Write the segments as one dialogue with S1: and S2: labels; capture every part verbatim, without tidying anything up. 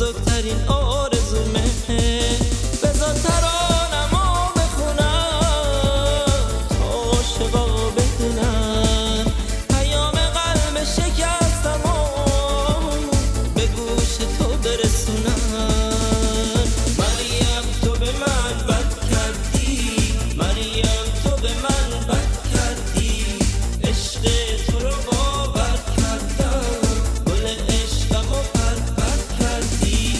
S1: بزرگترین آرزومه. بذار ترانمو بخونم تا عاشقا بدونن پیام قلب شکستمو به گوش تو برسونن. مریم تو به من بد کردی، مریم تو به من بد کردی، عشق تو رو باور کردم، گل عشقمو پرپر کردی.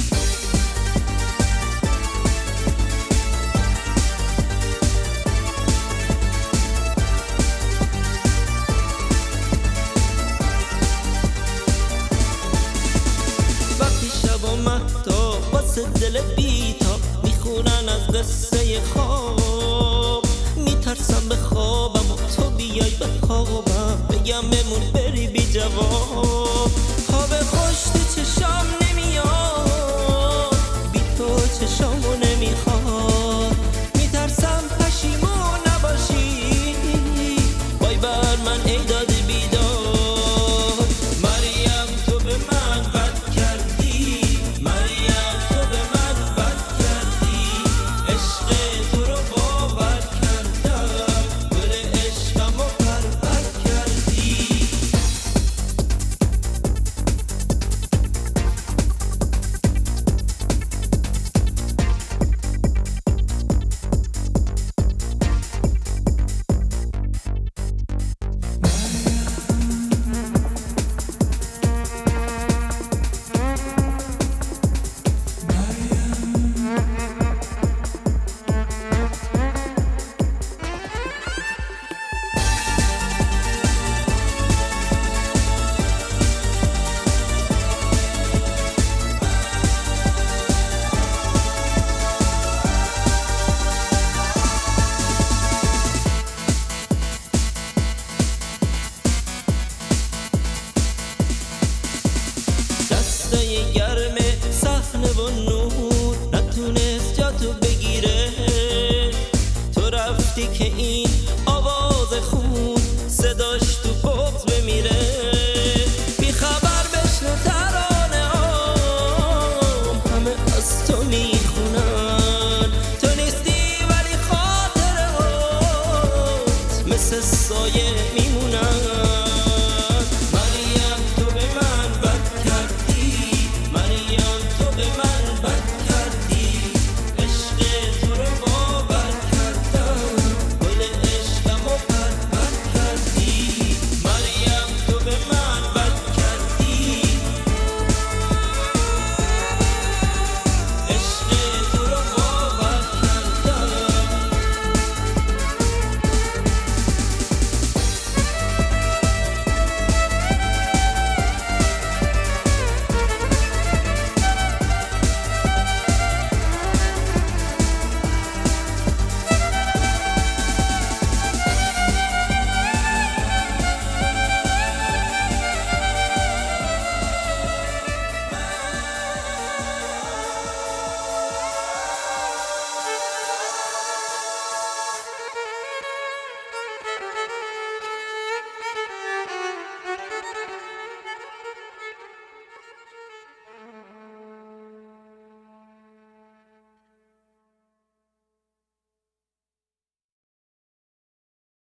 S1: وقتی شب و مهتا واسه دل بیتا میخونن از قصه خواب، میترسم به خوابم و تو بیای به خوابم، بگم بمون بری بی جواب. خواب خوش تو چشام نمیاد، بی تو چشامو نمیخواد، میترسم پشیمون نباشی، وای بر من ای داد بیداد. مریم تو به من بد کردی، مریم تو به من بد کردی، عشق تو رو باور کردم، گل عشقمو پرپر کردی. دسته